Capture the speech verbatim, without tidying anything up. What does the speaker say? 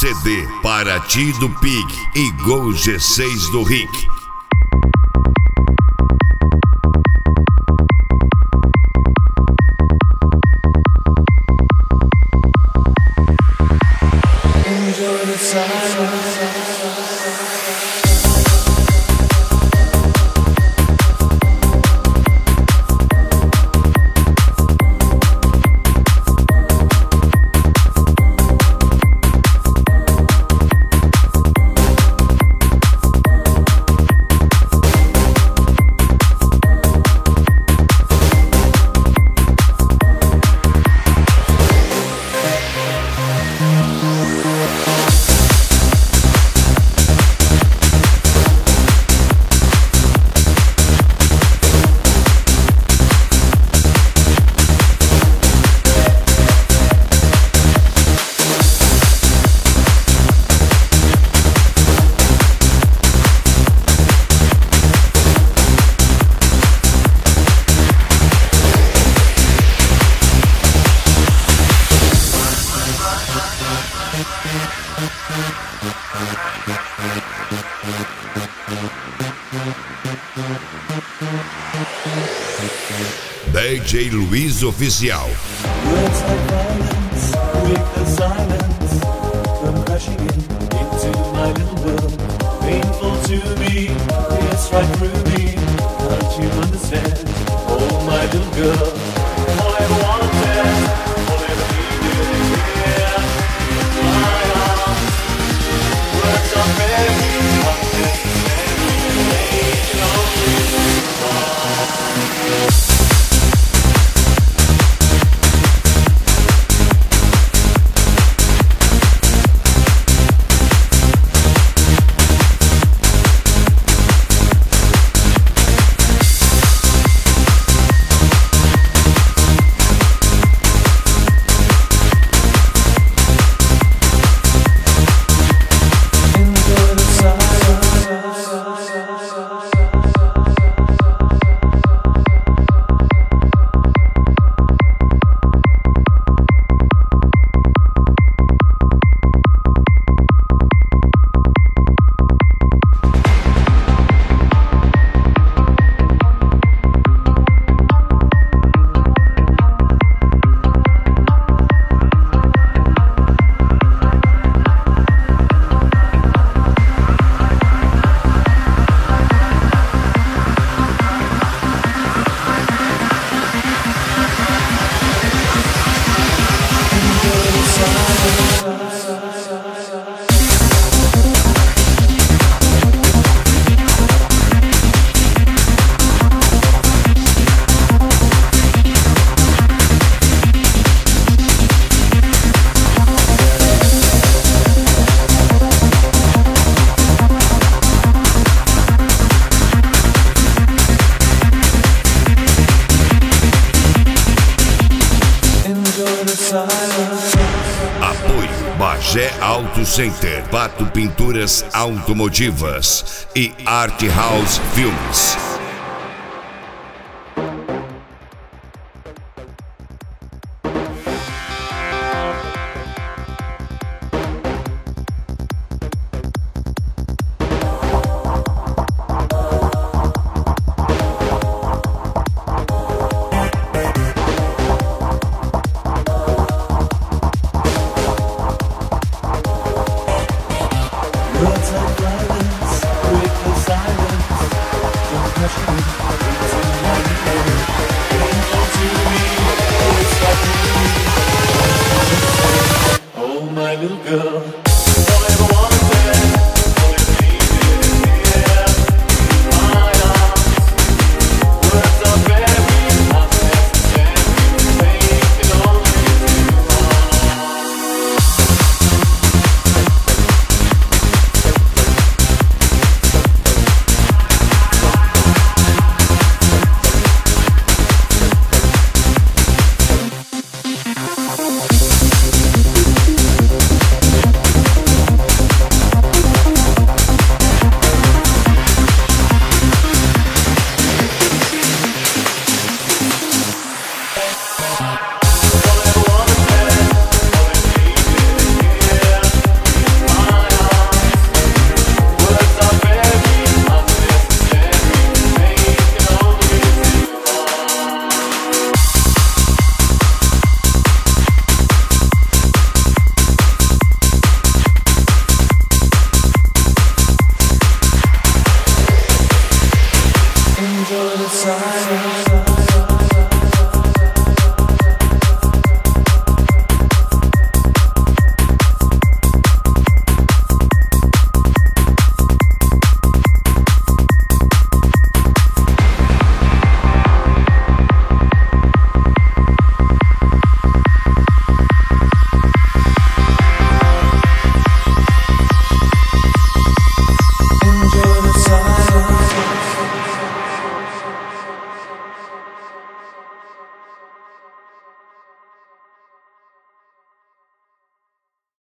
C D Paraty do Pig e Gol G seis do Rick. D J Luiz Oficial. Words like violence, break the silence, come crashing in into my little world. Painful to me, it's right through me. Can't you understand? Oh, my little girl, all I wanted, all I needed here in my arms. Words are very unnecessary, they only wrong. Apoio Bagé Auto Center, Pato Pinturas Automotivas e Art House Filmes. Words like violence, break the silence, come crashing into my world. Painful to me, oh, it's like me. Oh, my little girl.